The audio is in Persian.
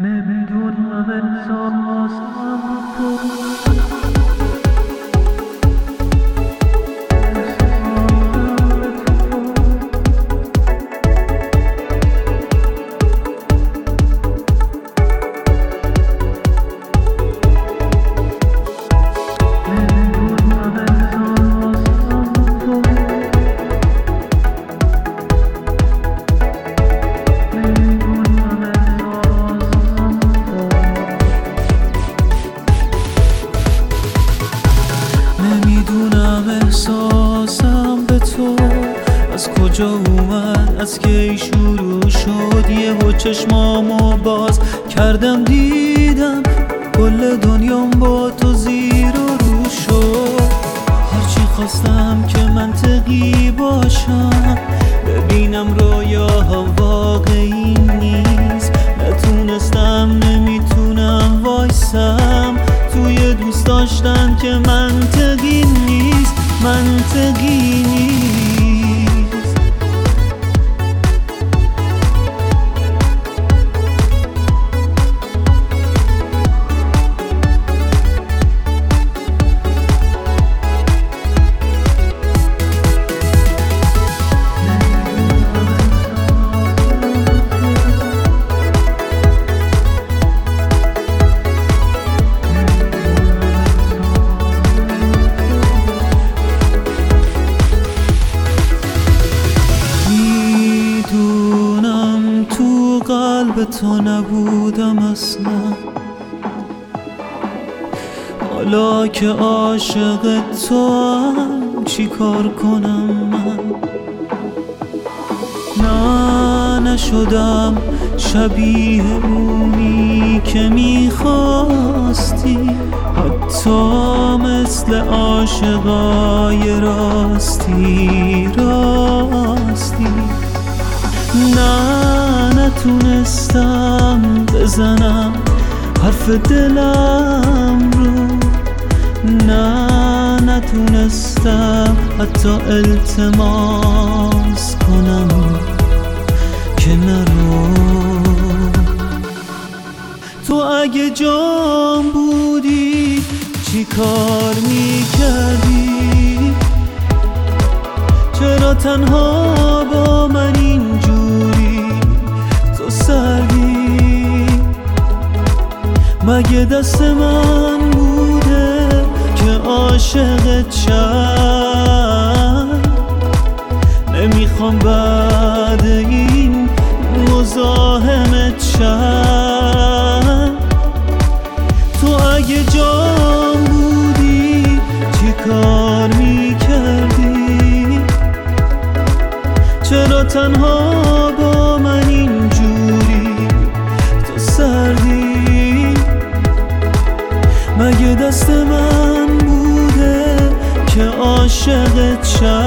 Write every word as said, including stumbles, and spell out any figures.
نمیدونم احساسم تو احساسم به تو از کجا اومد، از کی شروع شد. یهو چشمامو باز کردم دیدم کل دنیام با تو زیر و رو شد. هرچی خواستم که منطقی باشم، ببینم رویاها واقعی نیست. نتونستم نمیتونم وایسم توی دوست داشتن که منطقی نیست، منطقی نیست. قلب تو نبودم اصلا، حالا که عاشق تو هم چی کار کنم من؟ نه نشدم شبیه اونی که میخواستی، حتی مثل عاشقای راستی راستی. نه نتونستم بزنم حرف دلم رو، نه نتونستم حتی التماس کنم که نرو. تو اگه جام بودی چی کار میکردی؟ چرا تنها با من اینجوری تو سردی؟ مگه دست من بوده که عاشقت شم؟ نمیخوام بعد این مزاحمت شم. تو اگه جام بودی چی کار میکردی؟ چرا تنها با من اینجوری تو سردی؟ مگه دست من بوده که عاشقت شم؟